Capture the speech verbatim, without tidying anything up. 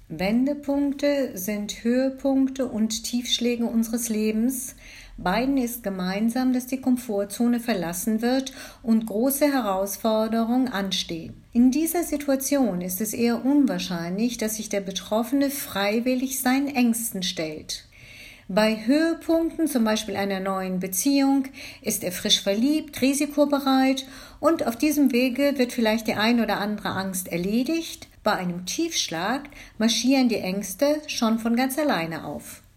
Wendepunkte sind Höhepunkte und Tiefschläge unseres Lebens. Beiden ist gemeinsam, dass die Komfortzone verlassen wird und große Herausforderungen anstehen. In dieser Situation ist es eher unwahrscheinlich, dass sich der Betroffene freiwillig seinen Ängsten stellt. Bei Höhepunkten, zum Beispiel einer neuen Beziehung, ist er frisch verliebt, risikobereit und auf diesem Wege wird vielleicht die ein oder andere Angst erledigt. Bei einem Tiefschlag marschieren die Ängste schon von ganz alleine auf.